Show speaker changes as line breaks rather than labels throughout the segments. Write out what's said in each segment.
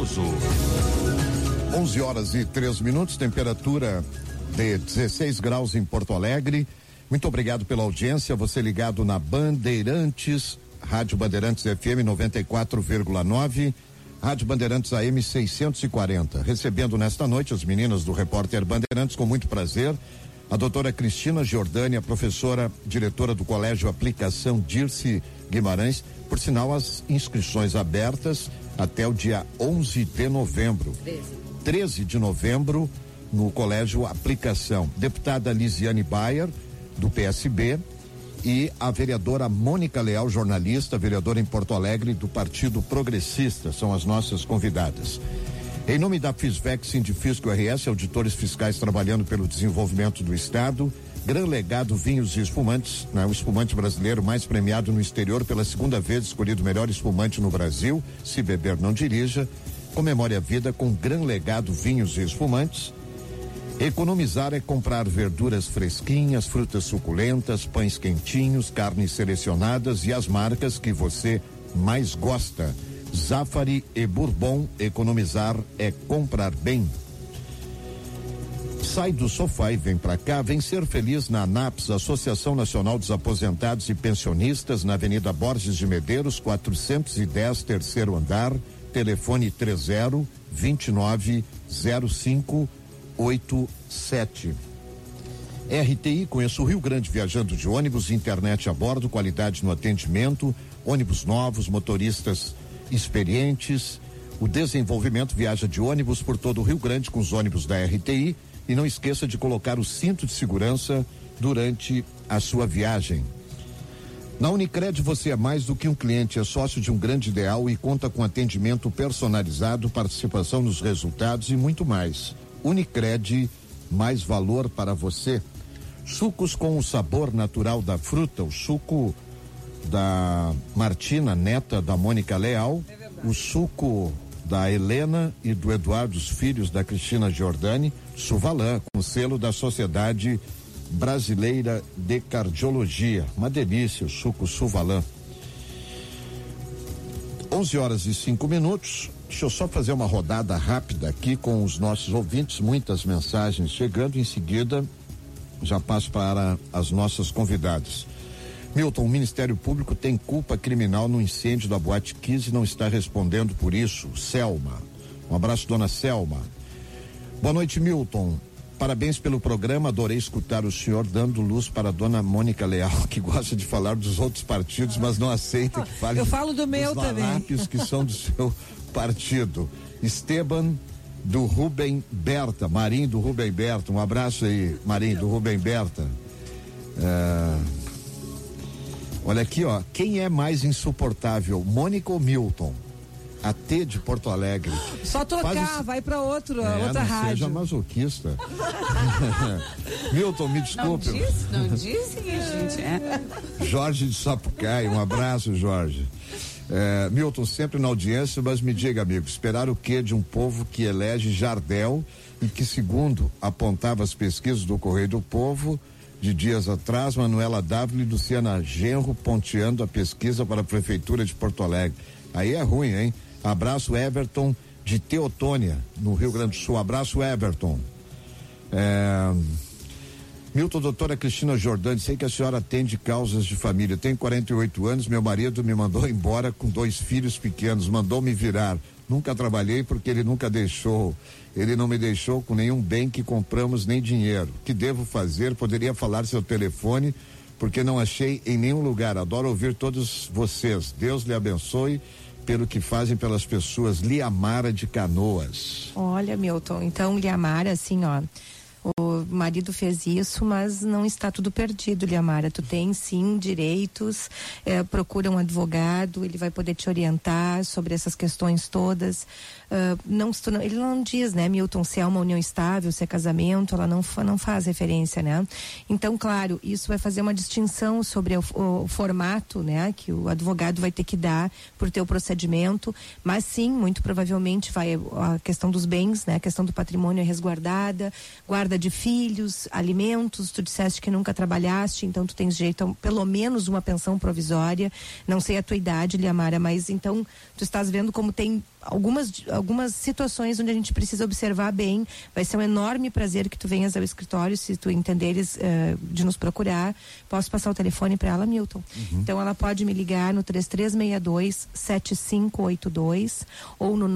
Cardoso. 11h03, temperatura de 16 graus em Porto Alegre. Muito obrigado pela audiência, você ligado na Bandeirantes, Rádio Bandeirantes FM 94,9, Rádio Bandeirantes AM 640. Recebendo nesta noite as meninas do Repórter Bandeirantes com muito prazer, a doutora Cristina Giordani, a professora diretora do Colégio Aplicação Dirce Guimarães, por sinal as inscrições abertas até o dia 11 de novembro. 13 de novembro no Colégio Aplicação. Deputada Lisiane Bayer, do PSB, e a vereadora Mônica Leal, jornalista, vereadora em Porto Alegre do Partido Progressista, são as nossas convidadas. Em nome da Fisvec, Sindifisco RS, auditores fiscais trabalhando pelo desenvolvimento do Estado, Gran Legado Vinhos e Espumantes, o espumante brasileiro mais premiado no exterior pela segunda vez, escolhido o melhor espumante no Brasil, se beber não dirija. Comemore a vida com Gran Legado Vinhos e Espumantes. Economizar é comprar verduras fresquinhas, frutas suculentas, pães quentinhos, carnes selecionadas e as marcas que você mais gosta. Zafari e Bourbon, economizar é comprar bem. Sai do sofá e vem pra cá, vem ser feliz na ANAPS, Associação Nacional dos Aposentados e Pensionistas, na Avenida Borges de Medeiros, 410, terceiro andar, telefone 30290587. RTI, conheço o Rio Grande viajando de ônibus, internet a bordo, qualidade no atendimento, ônibus novos, motoristas experientes. O desenvolvimento viaja de ônibus por todo o Rio Grande com os ônibus da RTI, e não esqueça de colocar o cinto de segurança durante a sua viagem. Na Unicred você é mais do que um cliente, é sócio de um grande ideal e conta com atendimento personalizado, participação nos resultados e muito mais. Unicred, mais valor para você. Sucos com o sabor natural da fruta, o suco da Martina, neta da Mônica Leal, o suco da Helena e do Eduardo, os filhos da Cristina Giordani, Suvalan, com o selo da Sociedade Brasileira de Cardiologia. Uma delícia o suco Suvalan. 11h05. Deixa eu só fazer uma rodada rápida aqui com os nossos ouvintes, muitas mensagens chegando. Em seguida já passo para as nossas convidadas. Milton, o Ministério Público tem culpa criminal no incêndio da Boate Kiss e não está respondendo por isso. Selma. Um abraço, dona Selma. Boa noite, Milton. Parabéns pelo programa, adorei escutar o senhor dando luz para a dona Mônica Leal, que gosta de falar dos outros partidos, mas não aceita que fale.
Eu falo do meu também.
Que são do seu partido. Esteban do Rubem Berta, Marinho do Rubem Berta, um abraço aí, Marinho do Rubem Berta. Olha aqui, ó, quem é mais insuportável, Mônica ou Milton? A T de Porto Alegre.
Só trocar, vai para outra rádio.
Seja masoquista. Milton, me desculpe.
Não disse que a gente é.
Jorge de Sapucaí, um abraço, Jorge. Milton, sempre na audiência, mas me diga, amigo, esperar o quê de um povo que elege Jardel e que, segundo apontava as pesquisas do Correio do Povo, de dias atrás, Manuela Dávila e Luciana Genro ponteando a pesquisa para a Prefeitura de Porto Alegre. Aí é ruim, hein? Abraço, Everton de Teotônia, no Rio Grande do Sul. Abraço, Everton. Milton, doutora Cristina Giordani, sei que a senhora atende causas de família. Tenho 48 anos, meu marido me mandou embora com 2 filhos pequenos, mandou me virar. Nunca trabalhei porque ele nunca deixou. Ele não me deixou com nenhum bem que compramos, nem dinheiro. O que devo fazer? Poderia falar seu telefone, porque não achei em nenhum lugar. Adoro ouvir todos vocês. Deus lhe abençoe pelo que fazem pelas pessoas. Liamara de Canoas.
Olha, Milton, então Liamara, assim, ó, o marido fez isso, mas não está tudo perdido, Liamara. Tu tem sim direitos, procura um advogado, ele vai poder te orientar sobre essas questões todas. Ele não diz, né, Milton, se é uma união estável, se é casamento, ela não faz referência, né? Então, claro, isso vai fazer uma distinção sobre o formato, né, que o advogado vai ter que dar por teu procedimento, mas sim, muito provavelmente vai a questão dos bens, né, a questão do patrimônio é resguardada, guarda de filhos, alimentos, tu disseste que nunca trabalhaste, então tu tens direito a pelo menos uma pensão provisória, não sei a tua idade, Liamara, mas então tu estás vendo como tem algumas situações onde a gente precisa observar bem. Vai ser um enorme prazer que tu venhas ao escritório, se tu entenderes de nos procurar. Posso passar o telefone para ela, Milton? Então ela pode me ligar no 3362-7582 ou no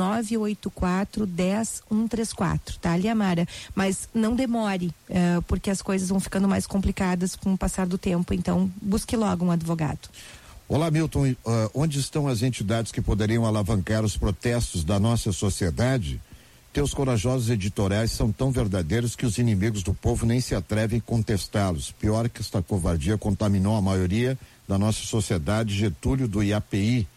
984-10134, tá, Liamara? Mas não demore, porque as coisas vão ficando mais complicadas com o passar do tempo, então busque logo um advogado.
Olá, Milton, onde estão as entidades que poderiam alavancar os protestos da nossa sociedade? Teus corajosos editoriais são tão verdadeiros que os inimigos do povo nem se atrevem a contestá-los. Pior que esta covardia contaminou a maioria da nossa sociedade. Getúlio do IAPI.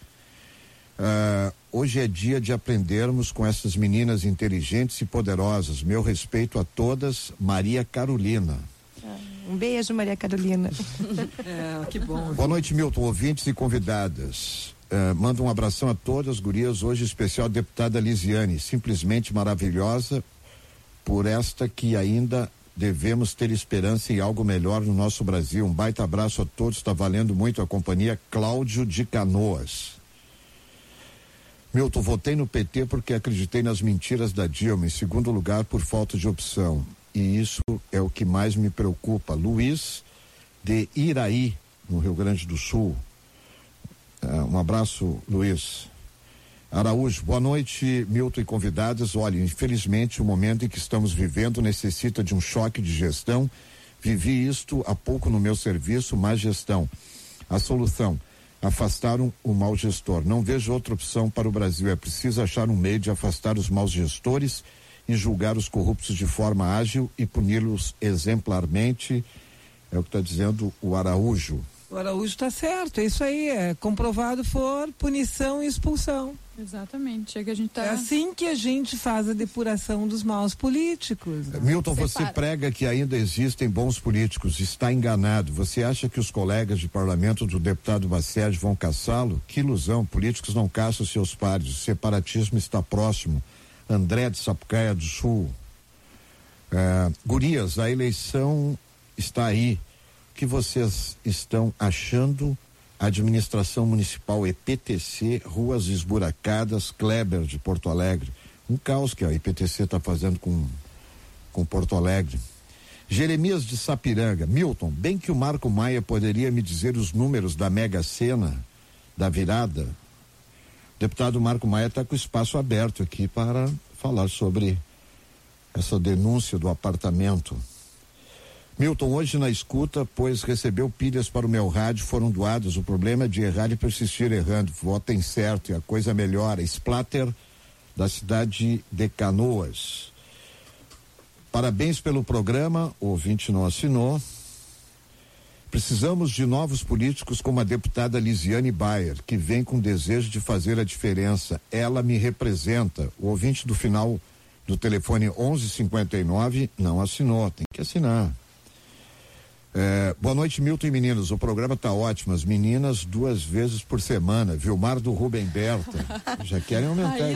Hoje é dia de aprendermos com essas meninas inteligentes e poderosas. Meu respeito a todas, Maria Carolina.
Um beijo, Maria Carolina.
Que bom.
Boa noite, Milton, ouvintes e convidadas. Manda um abração a todas, gurias. Hoje especial deputada Lisiane, simplesmente maravilhosa, por esta que ainda devemos ter esperança em algo melhor no nosso Brasil. Um baita abraço a todos, está valendo muito a companhia. Cláudio de Canoas. Milton, votei no PT porque acreditei nas mentiras da Dilma. Em segundo lugar, por falta de opção. E isso é o que mais me preocupa. Luiz de Iraí, no Rio Grande do Sul. Um abraço, Luiz. Araújo, boa noite, Milton e convidados. Olha, infelizmente o momento em que estamos vivendo necessita de um choque de gestão. Vivi isto há pouco no meu serviço, má gestão. A solução, afastar o mau gestor. Não vejo outra opção para o Brasil. É preciso achar um meio de afastar os maus gestores e julgar os corruptos de forma ágil e puni-los exemplarmente. É o que está dizendo o Araújo.
O Araújo está certo, é isso aí, comprovado for punição e expulsão.
Exatamente, é que a gente tá...
É assim que a gente faz a depuração dos maus políticos.
Milton, você prega que ainda existem bons políticos, está enganado. Você acha que os colegas de parlamento do deputado Bacede vão caçá-lo? Que ilusão, políticos não caçam seus pares, o separatismo está próximo. André de Sapucaia do Sul. Gurias, a eleição está aí. O que vocês estão achando? Administração Municipal EPTC, ruas esburacadas, Kleber de Porto Alegre. Um caos que a EPTC está fazendo com Porto Alegre. Jeremias de Sapiranga. Milton, bem que o Marco Maia poderia me dizer os números da Mega Sena, da virada. O deputado Marco Maia está com o espaço aberto aqui para falar sobre essa denúncia do apartamento. Milton, hoje na escuta, pois recebeu pilhas para o meu rádio, foram doadas. O problema é de errar e persistir errando. Votem certo e a coisa melhora. Splatter, da cidade de Canoas. Parabéns pelo programa, o ouvinte não assinou. Precisamos de novos políticos como a deputada Lisiane Bayer, que vem com desejo de fazer a diferença. Ela me representa. O ouvinte do final do telefone 1159 não assinou, tem que assinar. Boa noite, Milton e meninos. O programa tá ótimo. As meninas 2 vezes por semana. Vilmar do Rubem Berta. Já querem aumentar aqui.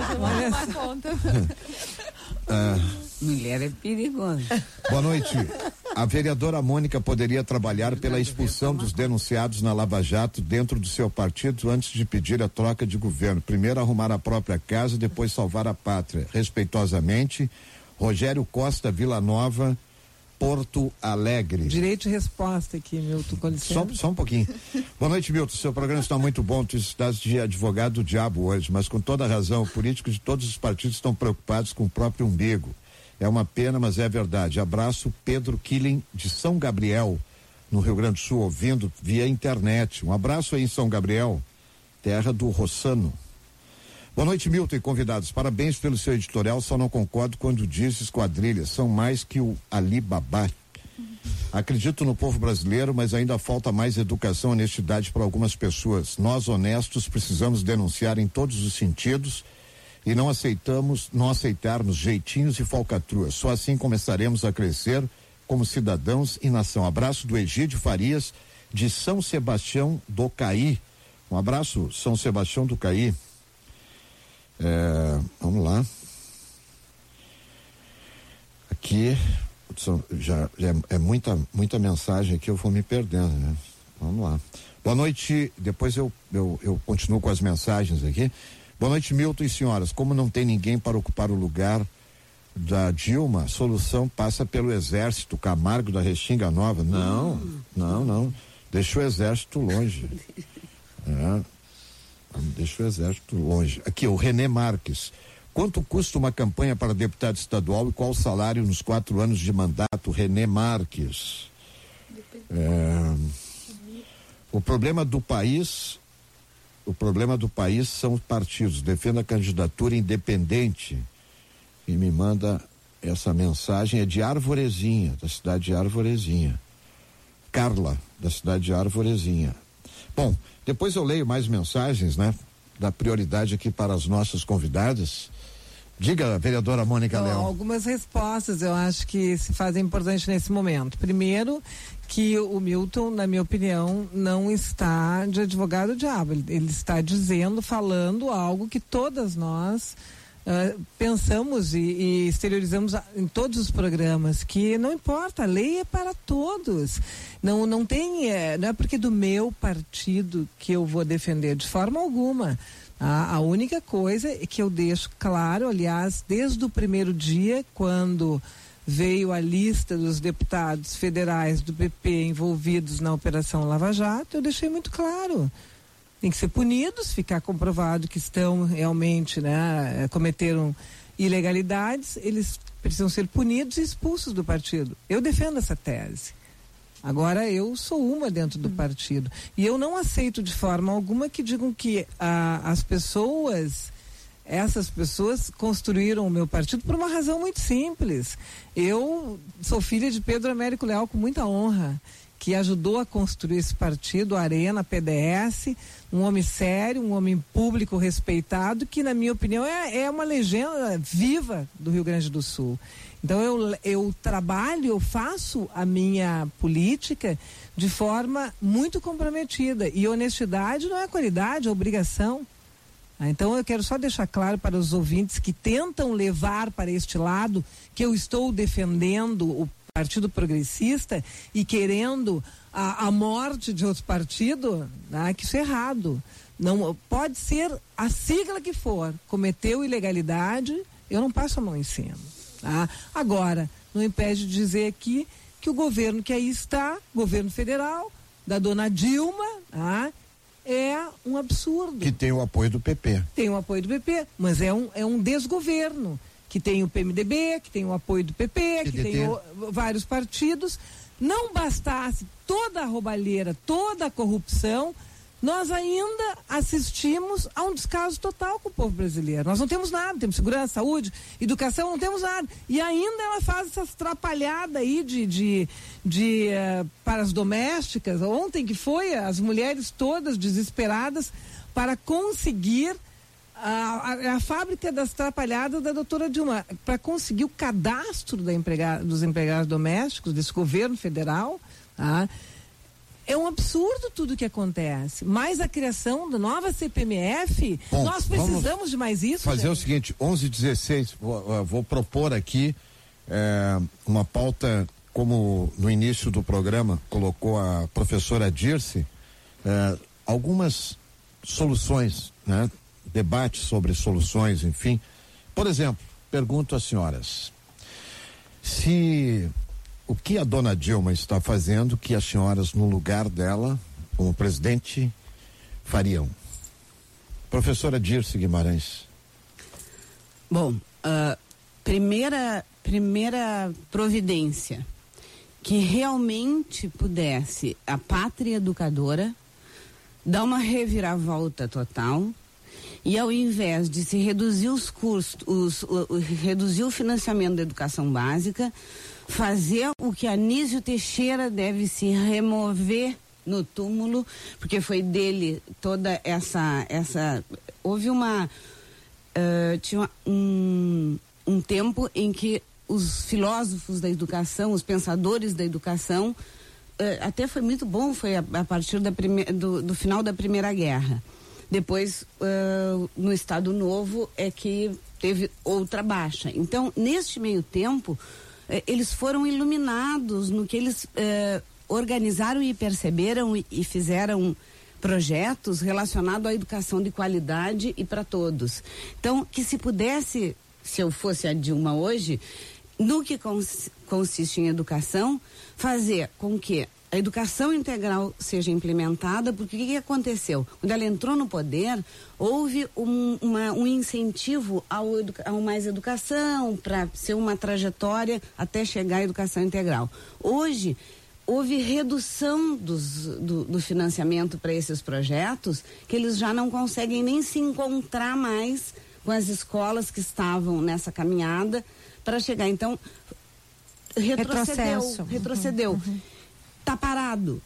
Mulher é perigosa.
Boa noite. A vereadora Mônica poderia trabalhar pela expulsão dos denunciados na Lava Jato dentro do seu partido antes de pedir a troca de governo. Primeiro arrumar a própria casa, depois salvar a pátria. Respeitosamente, Rogério Costa Villanova, Porto Alegre.
Direito de resposta aqui, Milton, com licença.
Só um pouquinho. Boa noite, Milton. Seu programa está muito bom. Tu estás de advogado do diabo hoje, mas com toda razão, políticos de todos os partidos estão preocupados com o próprio umbigo. É uma pena, mas é verdade. Abraço, Pedro Killing, de São Gabriel, no Rio Grande do Sul, ouvindo via internet. Um abraço aí em São Gabriel, terra do Rossano. Boa noite, Milton e convidados. Parabéns pelo seu editorial, só não concordo quando diz esquadrilhas. São mais que o Alibaba. Acredito no povo brasileiro, mas ainda falta mais educação e honestidade para algumas pessoas. Nós, honestos, precisamos denunciar em todos os sentidos e não aceitarmos jeitinhos e falcatruas. Só assim começaremos a crescer como cidadãos e nação. Abraço do Egídio Farias, de São Sebastião do Caí. Um abraço, São Sebastião do Caí. Vamos lá. Aqui já é muita mensagem aqui, eu vou me perdendo, né? Vamos lá. Boa noite, depois eu continuo com as mensagens aqui. Boa noite, Milton e senhoras. Como não tem ninguém para ocupar o lugar da Dilma, a solução passa pelo Exército. Camargo da Restinga Nova. Não. Deixa o Exército longe. Deixa o Exército longe. Aqui, o René Marques. Quanto custa uma campanha para deputado estadual e qual o salário nos 4 anos de mandato? René Marques. O problema do país são os partidos. Defenda a candidatura independente. Quem me manda essa mensagem é de Arvorezinha, da cidade de Arvorezinha. Carla, da cidade de Arvorezinha. Bom, depois eu leio mais mensagens, né? Da prioridade aqui para as nossas convidadas. Diga, vereadora Mônica Leão.
Algumas respostas eu acho que se fazem importante nesse momento. Primeiro, que o Milton, na minha opinião, não está de advogado diabo. Ele está falando algo que todas nós pensamos e exteriorizamos em todos os programas, que não importa, a lei é para todos. Não é porque do meu partido que eu vou defender, de forma alguma. A única coisa é que eu deixo claro, aliás, desde o primeiro dia, quando veio a lista dos deputados federais do PP envolvidos na Operação Lava Jato, eu deixei muito claro. Tem que ser punidos, ficar comprovado que estão realmente, cometeram ilegalidades, eles precisam ser punidos e expulsos do partido. Eu defendo essa tese. Agora, eu sou uma dentro do partido. E eu não aceito de forma alguma que digam que essas pessoas construíram o meu partido por uma razão muito simples. Eu sou filha de Pedro Américo Leal com muita honra, que ajudou a construir esse partido, a Arena, a PDS, um homem sério, um homem público respeitado, que na minha opinião é uma legenda viva do Rio Grande do Sul. Então eu trabalho, eu faço a minha política de forma muito comprometida, e honestidade não é qualidade, é obrigação. Então eu quero só deixar claro para os ouvintes que tentam levar para este lado que eu estou defendendo o Partido Progressista e querendo a morte de outro partido, que isso é errado. Não pode ser a sigla que for, cometeu ilegalidade, eu não passo a mão em cima. Agora, não impede de dizer aqui que o governo que aí está, governo federal, da dona Dilma, é um absurdo.
Que tem o apoio do PP.
Tem o apoio do PP, mas é um desgoverno, que tem o PMDB, que tem o apoio do PP, que tem vários partidos. Não bastasse toda a roubalheira, toda a corrupção, nós ainda assistimos a um descaso total com o povo brasileiro. Nós não temos nada, temos segurança, saúde, educação, não temos nada. E ainda ela faz essas trapalhadas aí para as domésticas. Ontem que foi, as mulheres todas desesperadas para conseguir a fábrica das trapalhadas da doutora Dilma, para conseguir o cadastro dos empregados domésticos desse governo federal. É um absurdo tudo que acontece. Mas a criação da nova CPMF, nós precisamos de mais isso.
Fazer o seguinte, 11h16, vou propor aqui uma pauta, como no início do programa colocou a professora Dirce, algumas soluções, debate sobre soluções, enfim. Por exemplo, pergunto às senhoras, o que a dona Dilma está fazendo que as senhoras, no lugar dela, como presidente, fariam? Professora Dirce Guimarães.
Bom, primeira providência que realmente pudesse a pátria educadora dar uma reviravolta total, e ao invés de se reduzir os custos, reduzir o financiamento da educação básica, fazer o que Anísio Teixeira deve se remover no túmulo, porque foi dele toda essa houve tinha um tempo em que os filósofos da educação, os pensadores da educação, até foi muito bom, foi a partir do final da Primeira Guerra. Depois, no Estado Novo, é que teve outra baixa. Então, neste meio tempo, eles foram iluminados no que eles organizaram e perceberam e fizeram projetos relacionados à educação de qualidade e para todos. Então, que se pudesse, se eu fosse a Dilma hoje, no que consiste em educação, fazer com que a educação integral seja implementada, porque o que aconteceu? Quando ela entrou no poder, houve um incentivo ao mais educação, para ser uma trajetória até chegar à educação integral. Hoje, houve redução do financiamento para esses projetos, que eles já não conseguem nem se encontrar mais com as escolas que estavam nessa caminhada para chegar. Então, retrocedeu.
Uhum.
Tá parado.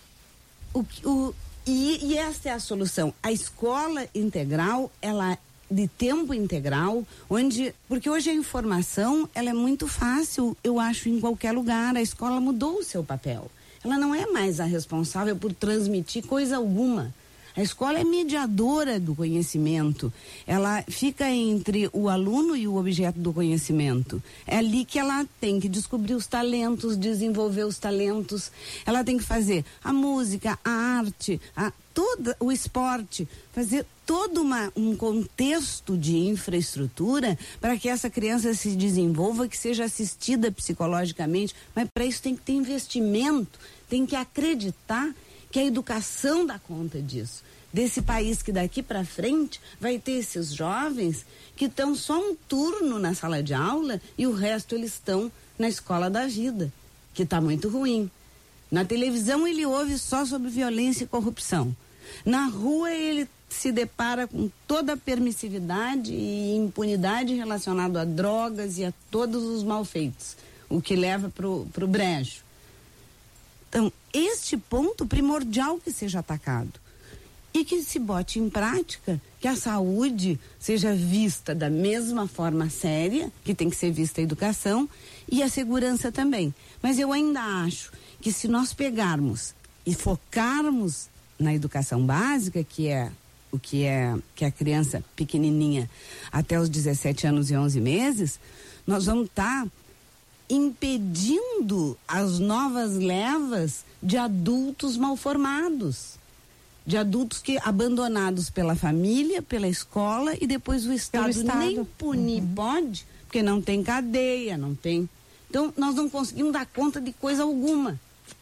E esta é a solução. A escola integral, ela de tempo integral, porque hoje a informação, ela é muito fácil, eu acho, em qualquer lugar. A escola mudou o seu papel. Ela não é mais a responsável por transmitir coisa alguma. A escola é mediadora do conhecimento. Ela fica entre o aluno e o objeto do conhecimento. É ali que ela tem que descobrir os talentos, desenvolver os talentos. Ela tem que fazer a música, a arte, todo o esporte, fazer todo um contexto de infraestrutura para que essa criança se desenvolva, que seja assistida psicologicamente. Mas para isso tem que ter investimento, tem que acreditar que a educação dá conta disso. Desse país que daqui para frente vai ter esses jovens que estão só um turno na sala de aula e o resto eles estão na escola da vida, que está muito ruim. Na televisão ele ouve só sobre violência e corrupção. Na rua ele se depara com toda a permissividade e impunidade relacionada a drogas e a todos os malfeitos, o que leva pro brejo. Então, este ponto primordial que seja atacado e que se bote em prática, que a saúde seja vista da mesma forma séria, que tem que ser vista a educação, e a segurança também. Mas eu ainda acho que se nós pegarmos e focarmos na educação básica, que é a criança pequenininha até os 17 anos e 11 meses, nós vamos estar impedindo as novas levas de adultos mal formados, de adultos abandonados pela família, pela escola, e depois o Estado nem punir pode, porque não tem cadeia, não tem. Então, nós não conseguimos dar conta de coisa alguma.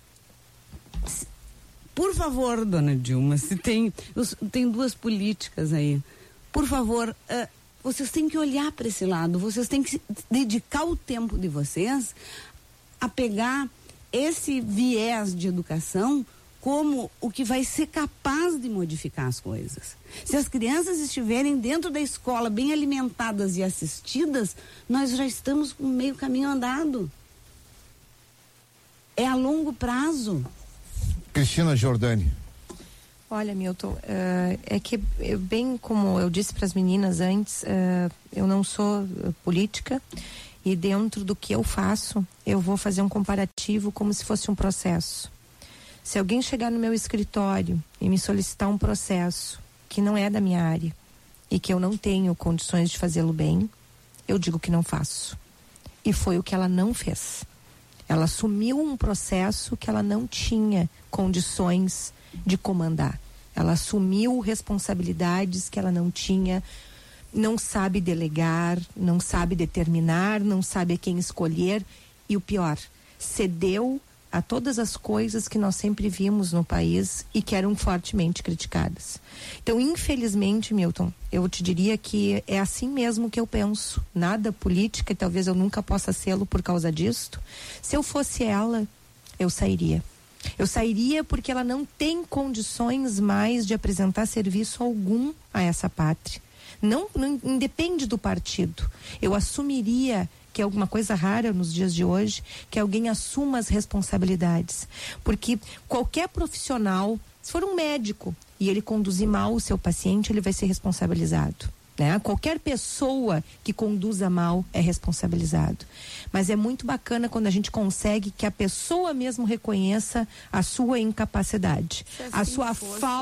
Por favor, dona Dilma, se tem duas políticas aí, por favor, vocês têm que olhar para esse lado, vocês têm que dedicar o tempo de vocês a pegar esse viés de educação como o que vai ser capaz de modificar as coisas. Se as crianças estiverem dentro da escola bem alimentadas e assistidas, nós já estamos com meio caminho andado. É a longo prazo.
Cristina Giordani.
Olha, Milton, é que bem como eu disse para as meninas antes, eu não sou política e dentro do que eu faço, eu vou fazer um comparativo como se fosse um processo. Se alguém chegar no meu escritório e me solicitar um processo que não é da minha área e que eu não tenho condições de fazê-lo bem, eu digo que não faço. E foi o que ela não fez. Ela assumiu um processo que ela não tinha condições de comandar. Ela assumiu responsabilidades que ela não tinha, não sabe delegar, não sabe determinar, não sabe a quem escolher e o pior, cedeu a todas as coisas que nós sempre vimos no país e que eram fortemente criticadas. Então, infelizmente, Milton, eu te diria que é assim mesmo que eu penso. Nada política, e talvez eu nunca possa sê-lo por causa disto. Se eu fosse ela, eu sairia. Eu sairia porque ela não tem condições mais de apresentar serviço algum a essa pátria. Não independe do partido. Eu assumiria, que é alguma coisa rara nos dias de hoje, que alguém assuma as responsabilidades. Porque qualquer profissional, se for um médico e ele conduzir mal o seu paciente, ele vai ser responsabilizado. Né? Qualquer pessoa que conduza mal é responsabilizado. Mas é muito bacana quando a gente consegue que a pessoa mesmo reconheça a sua incapacidade, a sua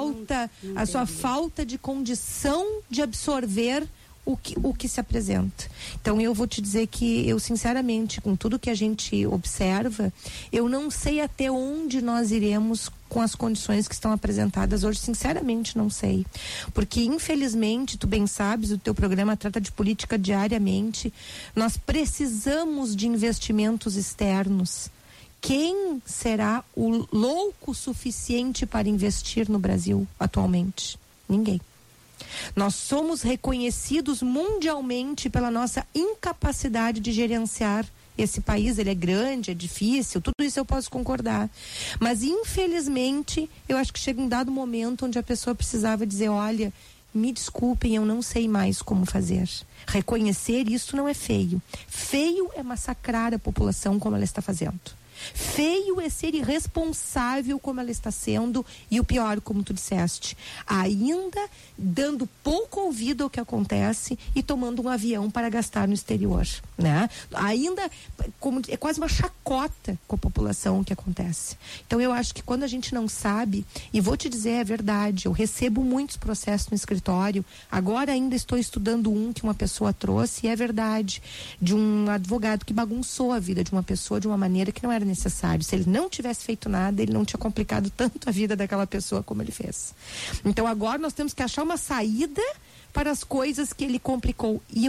falta de condição de absorver o que se apresenta. Então eu vou te dizer que eu sinceramente, com tudo que a gente observa, eu não sei até onde nós iremos com as condições que estão apresentadas hoje? Sinceramente, não sei. Porque, infelizmente, tu bem sabes, o teu programa trata de política diariamente. Nós precisamos de investimentos externos. Quem será o louco suficiente para investir no Brasil atualmente? Ninguém. Nós somos reconhecidos mundialmente pela nossa incapacidade de gerenciar esse país. Ele é grande, é difícil, tudo isso eu posso concordar. Mas, infelizmente, eu acho que chega um dado momento onde a pessoa precisava dizer, olha, me desculpem, eu não sei mais como fazer. Reconhecer isso não é feio. Feio é massacrar a população como ela está fazendo. Feio é ser irresponsável como ela está sendo, e o pior, como tu disseste, ainda dando pouco ouvido ao que acontece e tomando um avião para gastar no exterior, né? Ainda como é quase uma chacota com a população o que acontece. Então eu acho que quando a gente não sabe, e vou te dizer, é verdade, eu recebo muitos processos no escritório, agora ainda estou estudando um que uma pessoa trouxe, e é verdade, de um advogado que bagunçou a vida de uma pessoa de uma maneira que não era necessário. Se ele não tivesse feito nada, ele não tinha complicado tanto a vida daquela pessoa como ele fez. Então agora nós temos que achar uma saída para as coisas que ele complicou. E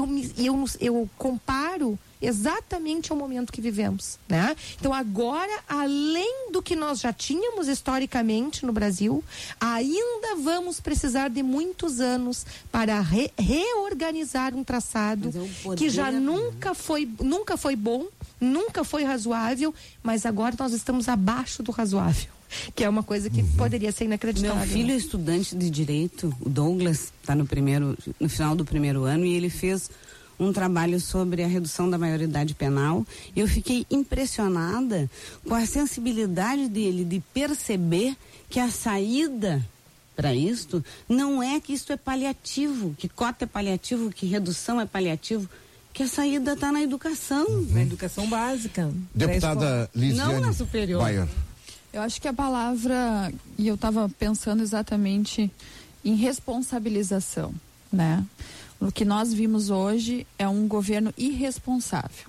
eu comparo exatamente ao momento que vivemos, né? Então agora, além do que nós já tínhamos historicamente no Brasil, ainda vamos precisar de muitos anos para reorganizar um traçado que já nunca foi bom, nunca foi razoável, mas agora nós estamos abaixo do razoável, que é uma coisa que poderia ser inacreditável.
Meu filho é estudante de direito, o Douglas, está no final do primeiro ano, e ele fez um trabalho sobre a redução da maioridade penal. Eu fiquei impressionada com a sensibilidade dele de perceber que a saída para isto não é que isto é paliativo, que cota é paliativo, que redução é paliativo, que a saída está na educação.
Na educação básica.
Deputada Lisiane.
Não na superior.
Bayer.
Eu acho que a palavra, e eu estava pensando exatamente em responsabilização, né? O que nós vimos hoje é um governo irresponsável,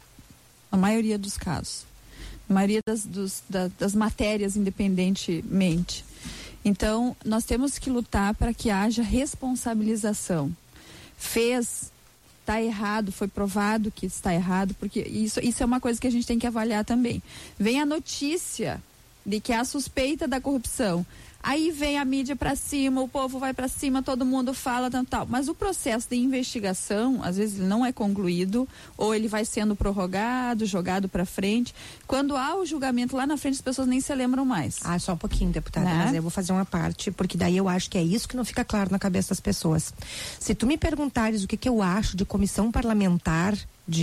na maioria dos casos, na maioria das matérias, independentemente. Então, nós temos que lutar para que haja responsabilização. Está errado, foi provado que está errado, porque isso é uma coisa que a gente tem que avaliar também. Vem a notícia de que há suspeita da corrupção. Aí vem a mídia para cima, o povo vai para cima, todo mundo fala, tal. Mas o processo de investigação, às vezes, não é concluído, ou ele vai sendo prorrogado, jogado para frente. Quando há o julgamento lá na frente, as pessoas nem se lembram mais.
Só um pouquinho, deputada,
né?
Mas eu vou fazer uma parte, porque daí eu acho que é isso que não fica claro na cabeça das pessoas. Se tu me perguntares o que eu acho de comissão parlamentar,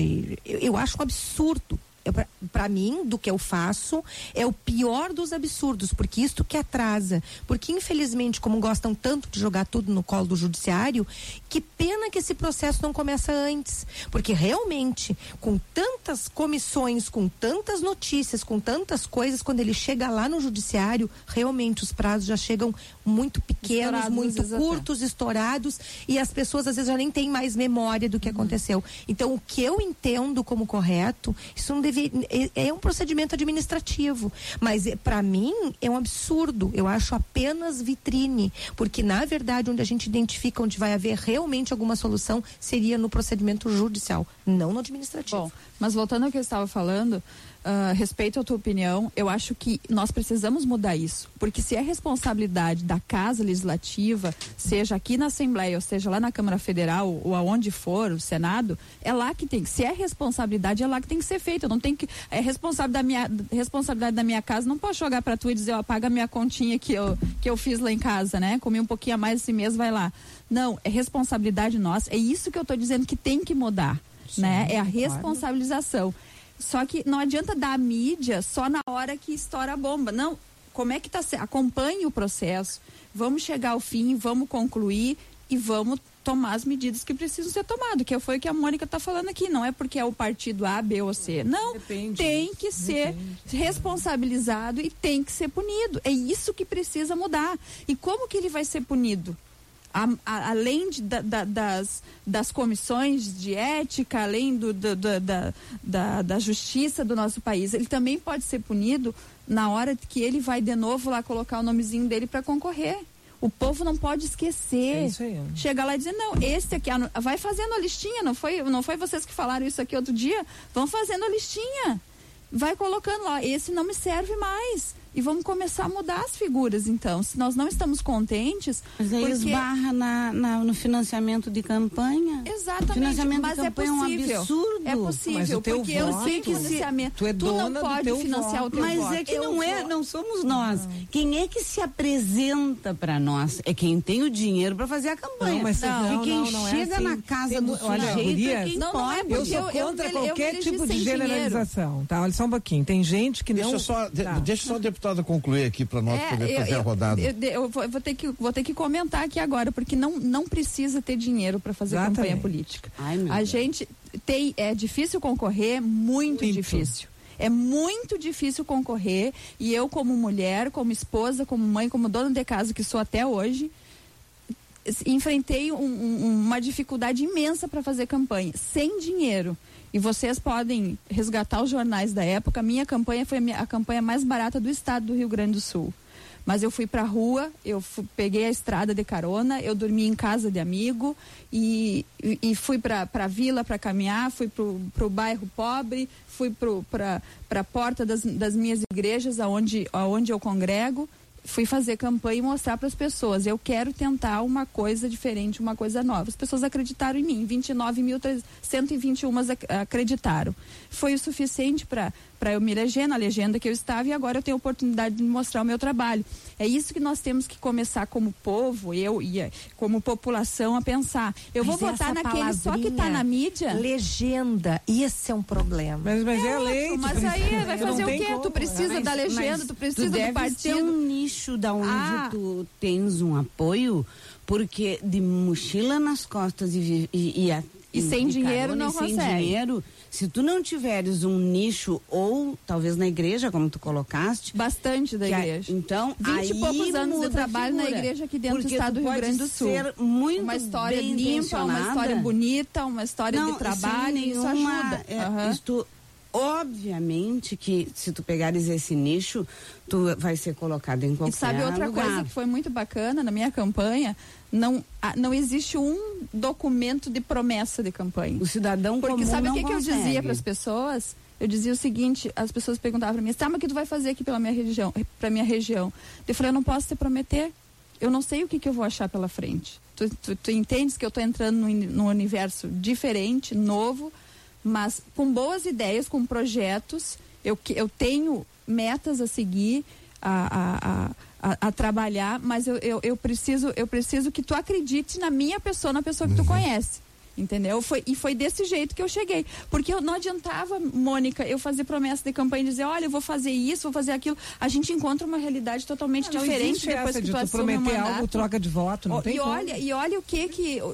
eu acho um absurdo. Para mim, do que eu faço, é o pior dos absurdos, porque isto que atrasa, porque infelizmente, como gostam tanto de jogar tudo no colo do judiciário, que pena que esse processo não começa antes, porque realmente, com tantas comissões, com tantas notícias, com tantas coisas, quando ele chega lá no judiciário, realmente os prazos já chegam muito pequenos, muito curtos, estourados, e as pessoas às vezes já nem têm mais memória do que aconteceu. Então, o que eu entendo como correto, isso não é um procedimento administrativo, mas para mim é um absurdo. Eu acho apenas vitrine, porque na verdade onde a gente identifica onde vai haver realmente alguma solução seria no procedimento judicial, não no administrativo.
Bom, mas voltando ao que eu estava falando, respeito a tua opinião, eu acho que nós precisamos mudar isso, porque se é responsabilidade da Casa Legislativa, seja aqui na Assembleia, ou seja lá na Câmara Federal, ou aonde for, o Senado, é lá que tem, se é responsabilidade, é lá que tem que ser feito. Eu não tenho que, responsabilidade da minha casa, não posso jogar para tu e dizer, paga a minha continha que eu fiz lá em casa, né? Comi um pouquinho a mais esse mês, vai lá. Não, é responsabilidade nossa, é isso que eu tô dizendo que tem que mudar, sim, né? É a responsabilização. Só que não adianta dar a mídia só na hora que estoura a bomba. Não, como é que tá? Acompanhe o processo, vamos chegar ao fim, vamos concluir e vamos tomar as medidas que precisam ser tomadas, que foi o que a Mônica está falando aqui. Não é porque é o partido A, B ou C. Não, tem que ser responsabilizado e tem que ser punido. É isso que precisa mudar. E como que ele vai ser punido? além das comissões de ética, além da justiça do nosso país, ele também pode ser punido na hora que ele vai de novo lá colocar o nomezinho dele para concorrer. O povo não pode esquecer.
É isso aí.
Chegar lá e dizer, não, esse aqui, vai fazendo a listinha, não foi vocês que falaram isso aqui outro dia? Vão fazendo a listinha. Vai colocando lá, esse não me serve mais. E vamos começar a mudar as figuras, então. Se nós não estamos contentes...
Mas aí esbarra no financiamento de campanha.
Exatamente,
financiamento
mas
de campanha é um absurdo.
É possível, porque eu sei que financiamento...
Tu é dona
não pode financiar o teu
mas
voto.
É que não somos nós. Quem é que se apresenta para nós? É quem tem o dinheiro para fazer a campanha.
Não, mas
e quem chega
é assim.
na casa do sujeito é quem pode.
Eu sou contra qualquer tipo de generalização, tá? Olha só um pouquinho, tem gente que não...
Deixa só a deputada concluir aqui para nós poder fazer a rodada.
Eu vou ter que comentar aqui agora, porque não precisa ter dinheiro para fazer campanha política. A gente é difícil concorrer, muito difícil. É muito difícil concorrer, e eu, como mulher, como esposa, como mãe, como dona de casa que sou até hoje, enfrentei uma dificuldade imensa para fazer campanha, sem dinheiro. E vocês podem resgatar os jornais da época. Minha campanha foi a campanha mais barata do estado do Rio Grande do Sul. Mas eu fui pra rua, peguei a estrada de carona, eu dormi em casa de amigo e fui pra vila para caminhar, fui pro bairro pobre, fui pra porta das minhas igrejas aonde eu congrego. Fui fazer campanha e mostrar para as pessoas, eu quero tentar uma coisa diferente, uma coisa nova. As pessoas acreditaram em mim, 29.121 acreditaram. Foi o suficiente para eu me eleger na legenda que eu estava, e agora eu tenho a oportunidade de mostrar o meu trabalho. É isso que nós temos que começar como povo, como população, a pensar. Eu vou votar naquele só que está na mídia.
Legenda, esse é um problema.
Mas é lei.
Mas aí vai fazer o quê? Tu precisa da legenda, tu precisa do partido.
Ter um nicho da onde tu tens um apoio, porque de mochila nas costas e
sem dinheiro não consegue.
Sem dinheiro, se tu não tiveres um nicho, ou talvez na igreja, como tu colocaste.
Bastante da igreja.
Então,
20 e poucos anos de trabalho na igreja aqui dentro do estado do Rio Grande do Sul.
Ser muito
uma história limpa, uma história bonita, uma história de trabalho, isso ajuda.
Obviamente que se tu pegares esse nicho, tu vai ser colocado em qualquer lugar.
E sabe outra coisa que foi muito bacana na minha campanha? Não existe um documento de promessa de campanha.
O cidadão comum
Porque sabe o que eu dizia para as pessoas? Eu dizia o seguinte, as pessoas perguntavam para mim, mas o que tu vai fazer aqui para minha região? Eu falei, eu não posso te prometer. Eu não sei o que eu vou achar pela frente. Tu entendes que eu estou entrando num universo diferente, novo, mas com boas ideias, com projetos. Eu tenho metas a seguir, a trabalhar, mas eu preciso que tu acredite na minha pessoa, na pessoa que tu conhece. Entendeu? Foi desse jeito que eu cheguei. Porque não adiantava, Mônica, eu fazer promessa de campanha e dizer, olha, eu vou fazer isso, vou fazer aquilo. A gente encontra uma realidade totalmente diferente depois que tu assume o mandato.
Algo, troca de voto, não tem como.
E olha o que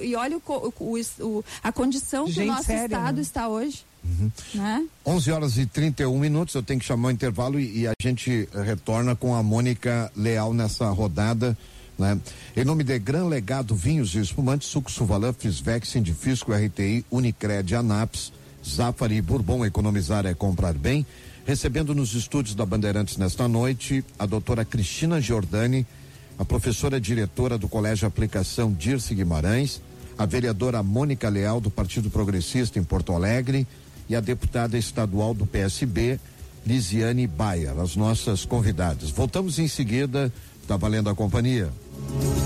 a condição que o nosso estado está hoje. Né?
11h31, eu tenho que chamar o intervalo e a gente retorna com a Mônica Leal nessa rodada, né? Em nome de Gran Legado Vinhos e Espumantes, Suco Suvalã, Fisvex, Sindifisco, RTI, Unicred, Anaps, Zafari e Bourbon. Economizar é comprar bem. Recebendo nos estúdios da Bandeirantes nesta noite a doutora Cristina Giordani, a professora diretora do Colégio Aplicação Dirce Guimarães, a vereadora Mônica Leal do Partido Progressista em Porto Alegre e a deputada estadual do PSB, Lisiane Baia, as nossas convidadas. Voltamos em seguida, tá valendo a companhia?